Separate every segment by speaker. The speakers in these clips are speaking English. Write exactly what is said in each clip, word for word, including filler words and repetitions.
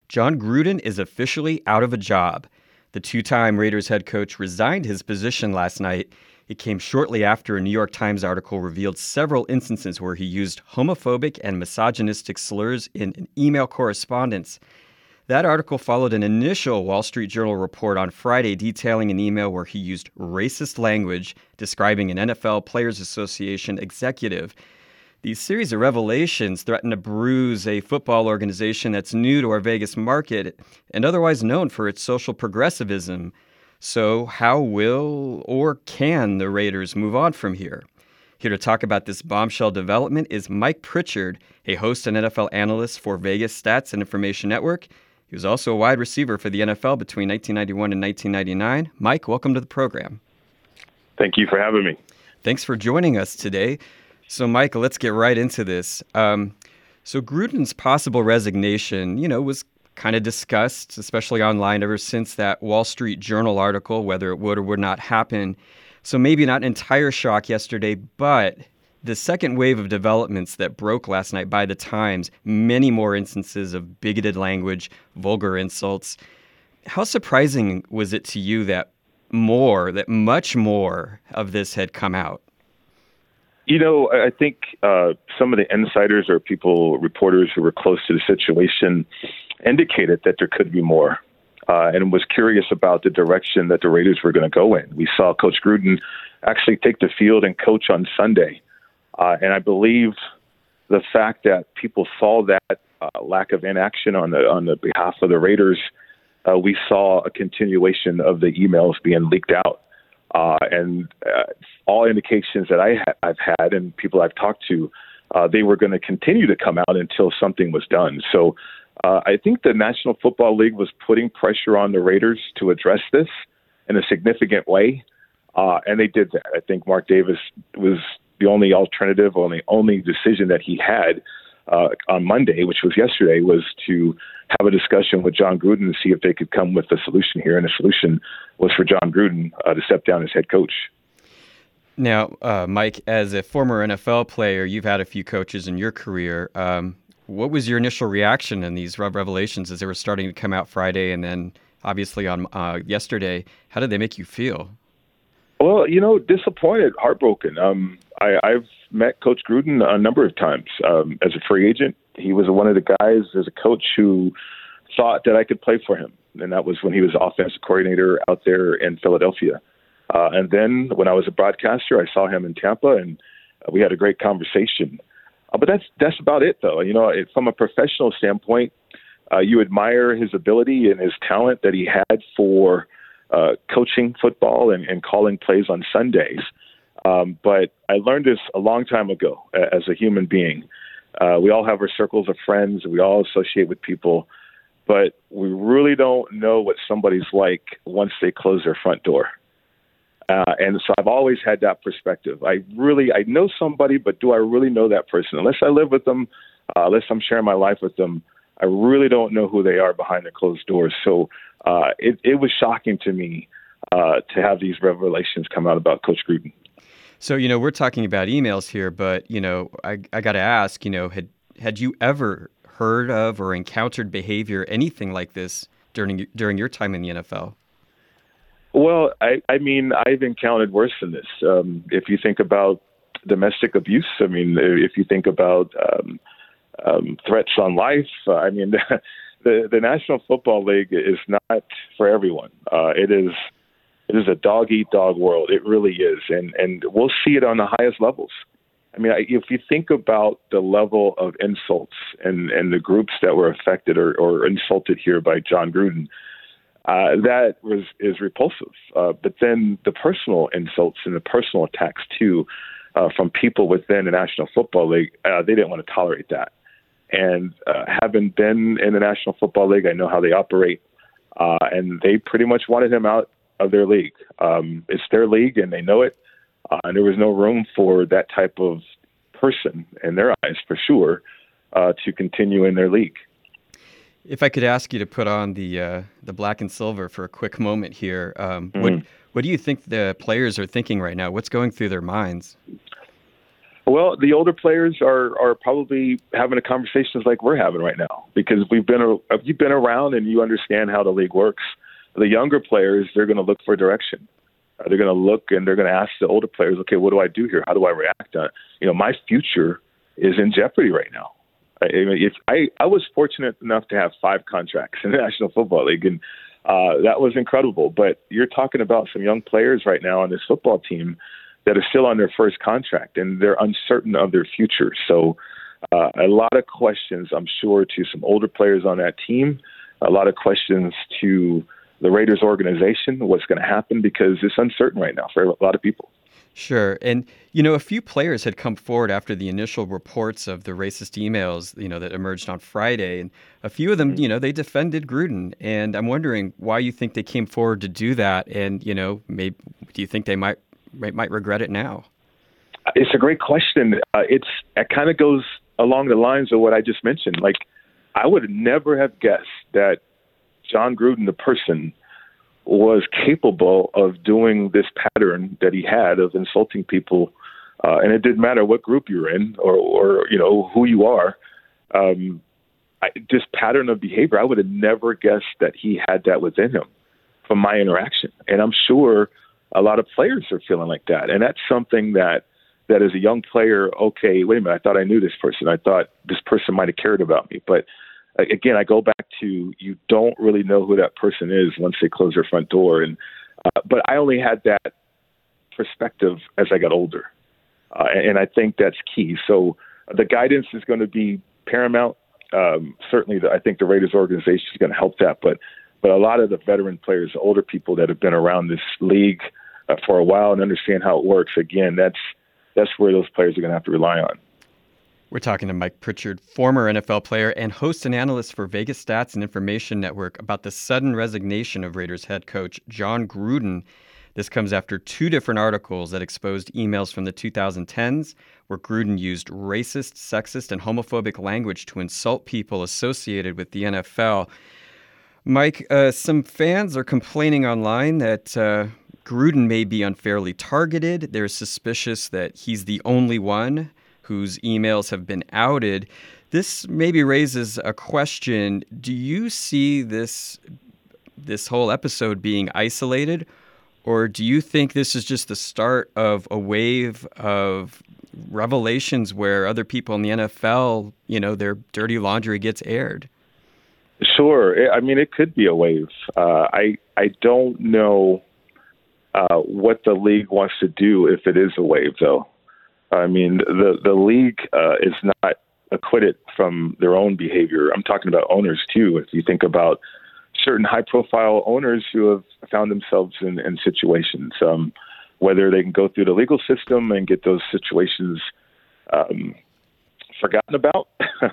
Speaker 1: Jon Gruden is officially out of a job. The two-time Raiders head coach resigned his position last night. It came shortly after a New York Times article revealed several instances where he used homophobic and misogynistic slurs in an email correspondence. That article followed an initial Wall Street Journal report on Friday detailing an email where he used racist language describing an N F L Players Association executive. These series of revelations threaten to bruise a football organization that's new to our Vegas market and otherwise known for its social progressivism. So how will or can the Raiders move on from here? Here to talk about this bombshell development is Mike Pritchard, a host and N F L analyst for Vegas Stats and Information Network. He was also a wide receiver for the N F L between nineteen ninety-one and nineteen ninety-nine. Mike, welcome to the program.
Speaker 2: Thank you for having me.
Speaker 1: Thanks for joining us today. So, Mike, let's get right into this. Um, so Gruden's possible resignation, you know, was kind of discussed, especially online, ever since that Wall Street Journal article, whether it would or would not happen. So maybe not an entire shock yesterday, but the second wave of developments that broke last night by the Times, many more instances of bigoted language, vulgar insults. How surprising was it to you that more, that much more of this had come out?
Speaker 2: You know, I think uh, some of the insiders or people, reporters who were close to the situation indicated that there could be more uh, and was curious about the direction that the Raiders were going to go in. We saw Coach Gruden actually take the field and coach on Sunday. Uh, and I believe the fact that people saw that uh, lack of inaction on the on the behalf of the Raiders, uh, we saw a continuation of the emails being leaked out. Uh, and uh, all indications that I ha- I've had and people I've talked to, uh, they were going to continue to come out until something was done. So uh, I think the National Football League was putting pressure on the Raiders to address this in a significant way, uh, and they did that. I think Mark Davis was the only alternative, only only decision that he had uh, on Monday, which was yesterday, was to have a discussion with Jon Gruden to see if they could come with a solution here. And the solution was for Jon Gruden uh, to step down as head coach.
Speaker 1: Now, uh, Mike, as a former N F L player, you've had a few coaches in your career. Um, what was your initial reaction in these revelations as they were starting to come out Friday and then obviously on uh, yesterday? How did they make you feel?
Speaker 2: Well, you know, disappointed, heartbroken. Um, I, I've met Coach Gruden a number of times um, as a free agent. He was one of the guys as a coach who thought that I could play for him. And that was when he was offensive coordinator out there in Philadelphia. Uh, and then when I was a broadcaster, I saw him in Tampa, and uh, we had a great conversation. Uh, but that's that's about it, though. You know, it, from a professional standpoint, uh, you admire his ability and his talent that he had for uh, coaching football and, and calling plays on Sundays. Um, but I learned this a long time ago uh, as a human being. Uh, we all have our circles of friends. We all associate with people. But we really don't know what somebody's like once they close their front door. Uh, and so I've always had that perspective. I really, I know somebody, but do I really know that person? Unless I live with them, uh, unless I'm sharing my life with them, I really don't know who they are behind the closed doors. So uh, it, it was shocking to me uh, to have these revelations come out about Coach Gruden.
Speaker 1: So, you know, we're talking about emails here, but, you know, I, I got to ask, you know, had had you ever heard of or encountered behavior, anything like this during during your time in the N F L?
Speaker 2: Well, I, I mean, I've encountered worse than this. Um, if you think about domestic abuse, I mean, if you think about um, um, threats on life, uh, I mean, the, the National Football League is not for everyone. Uh, it is it is a dog-eat-dog world. It really is, and and we'll see it on the highest levels. I mean, if you think about the level of insults and, and the groups that were affected or, or insulted here by Jon Gruden, uh, that was is repulsive. Uh, but then the personal insults and the personal attacks, too, uh, from people within the National Football League, uh, they didn't want to tolerate that. And uh, having been in the National Football League, I know how they operate, uh, and they pretty much wanted him out of their league. Um, it's their league, and they know it. Uh, and there was no room for that type of person, in their eyes, for sure, uh, to continue in their league.
Speaker 1: If I could ask you to put on the uh, the black and silver for a quick moment here, um, mm-hmm. what what do you think the players are thinking right now? What's going through their minds?
Speaker 2: Well, the older players are, are probably having a conversations like we're having right now because we've been a, you've been around and you understand how the league works. The younger players, they're going to look for direction. Uh, they're going to look and they're going to ask the older players, okay, what do I do here? How do I react? Uh, you know, my future is in jeopardy right now. I, if I, I was fortunate enough to have five contracts in the National Football League, and uh, that was incredible. But you're talking about some young players right now on this football team that are still on their first contract, and they're uncertain of their future. So uh, a lot of questions, I'm sure, to some older players on that team, a lot of questions to the Raiders organization, what's going to happen, because it's uncertain right now for a lot of people.
Speaker 1: Sure. And, you know, a few players had come forward after the initial reports of the racist emails, you know, that emerged on Friday. And a few of them, you know, they defended Gruden. And I'm wondering why you think they came forward to do that. And, you know, maybe do you think they might might, might regret it now?
Speaker 2: It's a great question. Uh, it's it kind of goes along the lines of what I just mentioned. Like, I would never have guessed that Jon Gruden, the person, was capable of doing this pattern that he had of insulting people. Uh, and it didn't matter what group you're in or, or you know, who you are. Um, I, this pattern of behavior, I would have never guessed that he had that within him from my interaction. And I'm sure a lot of players are feeling like that. And that's something that, that as a young player, okay, wait a minute, I thought I knew this person. I thought this person might have cared about me. But again, I go back to you don't really know who that person is once they close their front door. And uh, but I only had that perspective as I got older. Uh, and I think that's key. So the guidance is going to be paramount. Um, certainly, the, I think the Raiders organization is going to help that. But but a lot of the veteran players, the older people that have been around this league uh, for a while and understand how it works, again, that's that's where those players are going to have to rely on.
Speaker 1: We're talking to Mike Pritchard, former N F L player and host and analyst for Vegas Stats and Information Network, about the sudden resignation of Raiders head coach Jon Gruden. This comes after two different articles that exposed emails from the two thousand tens where Gruden used racist, sexist, and homophobic language to insult people associated with the N F L. Mike, uh, some fans are complaining online that uh, Gruden may be unfairly targeted. They're suspicious that he's the only one whose emails have been outed. This maybe raises a question. Do you see this this whole episode being isolated, or do you think this is just the start of a wave of revelations where other people in the N F L, you know, their dirty laundry gets aired?
Speaker 2: Sure. I mean, it could be a wave. Uh, I I don't know uh, what the league wants to do if it is a wave, though. I mean, the the league uh, is not acquitted from their own behavior. I'm talking about owners, too. If you think about certain high-profile owners who have found themselves in, in situations, um, whether they can go through the legal system and get those situations um, forgotten about,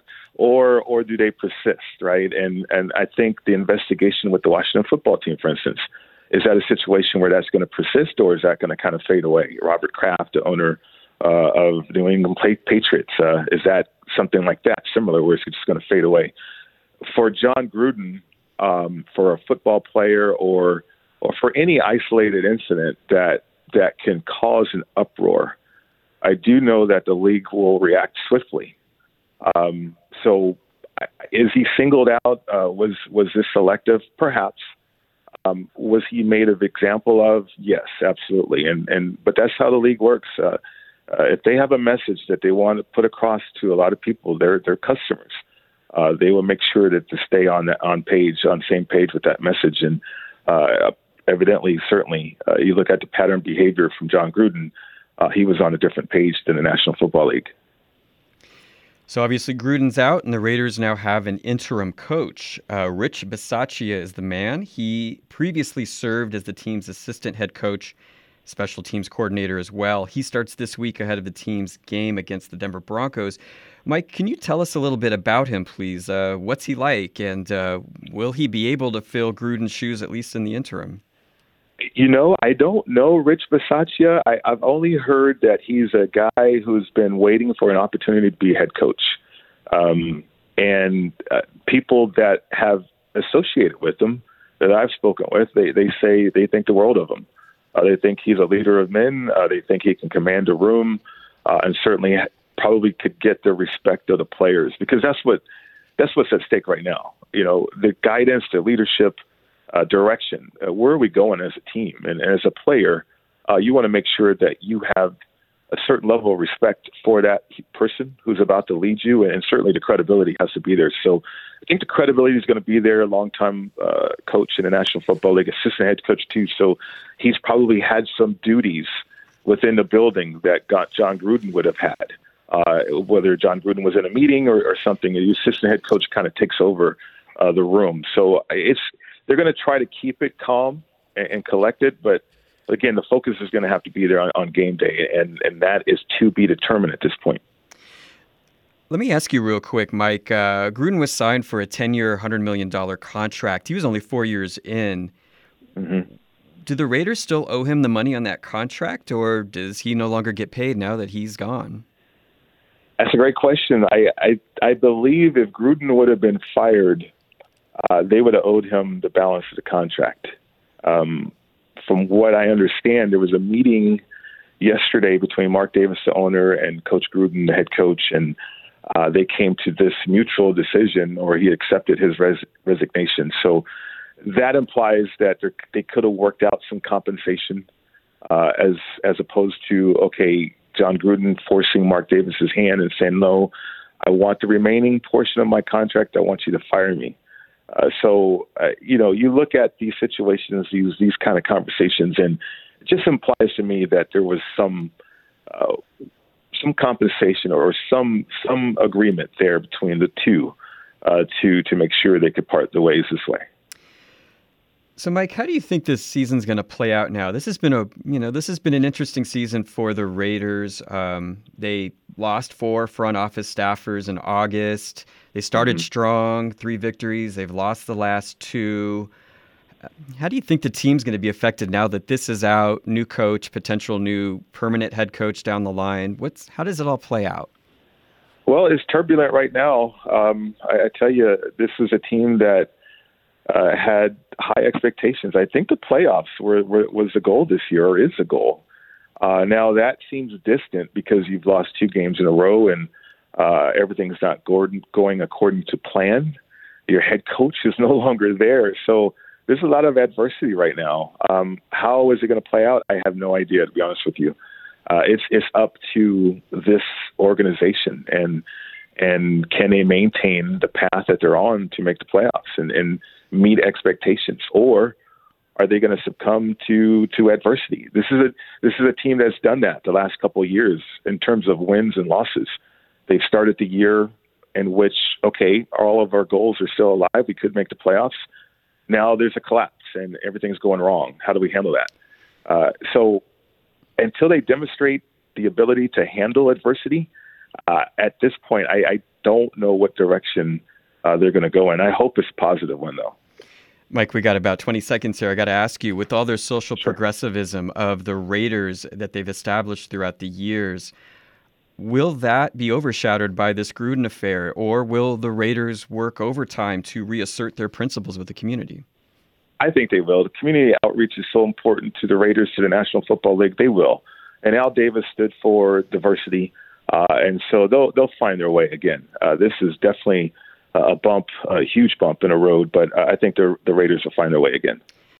Speaker 2: or or do they persist, right? And and I think the investigation with the Washington football team, for instance, is that a situation where that's going to persist, or is that going to kind of fade away? Robert Kraft, the owner uh, of New England Patriots, uh, is that something like that, similar, where it's just going to fade away? For Jon Gruden, um, for a football player, or or for any isolated incident that that can cause an uproar, I do know that the league will react swiftly. Um, so is he singled out? Uh, was was this selective? Perhaps. Um, was he made an example of? Yes, absolutely. And and but that's how the league works. Uh, uh, if they have a message that they want to put across to a lot of people, their their customers, uh, they will make sure that to stay on that on page on same page with that message. And uh, evidently, certainly, uh, you look at the pattern behavior from Jon Gruden. Uh, he was on a different page than the National Football League.
Speaker 1: So obviously Gruden's out, and the Raiders now have an interim coach. Uh, Rich Bisaccia is the man. He previously served as the team's assistant head coach, special teams coordinator as well. He starts this week ahead of the team's game against the Denver Broncos. Mike, can you tell us a little bit about him, please? Uh, what's he like, and uh, will he be able to fill Gruden's shoes, at least in the interim?
Speaker 2: You know, I don't know Rich Bisaccia. I, I've only heard that he's a guy who's been waiting for an opportunity to be head coach. Um, and uh, people that have associated with him, that I've spoken with, they, they say they think the world of him. Uh, they think he's a leader of men. Uh, they think he can command a room. uh, and certainly probably could get the respect of the players, because that's what that's what's at stake right now. You know, the guidance, the leadership, uh, direction. Uh, where are we going as a team? And, and as a player, uh, you want to make sure that you have a certain level of respect for that person who's about to lead you, and certainly the credibility has to be there. So I think the credibility is going to be there. Long-time uh, coach in the National Football League, assistant head coach too. So he's probably had some duties within the building that got John Gruden would have had. Uh, whether John Gruden was in a meeting or, or something, the assistant head coach kind of takes over uh, the room. So it's they're going to try to keep it calm and, and collected, but again, the focus is going to have to be there on, on game day, and, and that is to be determined at this point.
Speaker 1: Let me ask you real quick, Mike. Uh, Gruden was signed for a ten-year, one hundred million dollars contract. He was only four years in.
Speaker 2: Mm-hmm.
Speaker 1: Do the Raiders still owe him the money on that contract, or does he no longer get paid now that he's gone?
Speaker 2: That's a great question. I, I, I believe if Gruden would have been fired, uh, they would have owed him the balance of the contract. Um, from what I understand, there was a meeting yesterday between Mark Davis, the owner, and Coach Gruden, the head coach, and uh, they came to this mutual decision, or he accepted his res- resignation. So that implies that they could have worked out some compensation uh, as as opposed to, okay, John Gruden forcing Mark Davis's hand and saying, no, I want the remaining portion of my contract. I want you to fire me. Uh, so, uh, you know, you look at these situations, these these kind of conversations, and it just implies to me that there was some uh, some compensation or some some agreement there between the two uh, to to make sure they could part the ways this way.
Speaker 1: So, Mike, how do you think this season's going to play out now? This has been a, you know, this has been an interesting season for the Raiders. Um, they lost four front office staffers in August. They started mm-hmm. strong, three victories. They've lost the last two. How do you think the team's going to be affected now that this is out? New coach, potential new permanent head coach down the line. What's how does it all play out?
Speaker 2: Well, it's turbulent right now. Um, I, I tell you, this is a team that uh, had high expectations. I think the playoffs were, were was the goal this year, or is the goal. Uh, now that seems distant because you've lost two games in a row and uh, everything's not Gordon going according to plan. Your head coach is no longer there, so there's a lot of adversity right now. Um, how is it going to play out? I have no idea, to be honest with you. Uh, it's it's up to this organization, and and can they maintain the path that they're on to make the playoffs and, and meet expectations, or are they going to succumb to to adversity? This is a this is a team that's done that the last couple of years in terms of wins and losses. They've started the year in which, okay, all of our goals are still alive. We could make the playoffs. Now there's a collapse and everything's going wrong. How do we handle that? Uh, so until they demonstrate the ability to handle adversity, uh, at this point, I, I don't know what direction uh, they're going to go in. I hope it's a positive one, though.
Speaker 1: Mike, we got about twenty seconds here. I got to ask you, with all their social
Speaker 2: Sure.
Speaker 1: progressivism of the Raiders that they've established throughout the years, will that be overshadowed by this Gruden affair, or will the Raiders work overtime to reassert their principles with the community?
Speaker 2: I think they will. The community outreach is so important to the Raiders, to the National Football League. They will. And Al Davis stood for diversity, uh, and so they'll they'll find their way again. Uh, this is definitely a bump, a huge bump in a road, but I think the the Raiders will find their way again.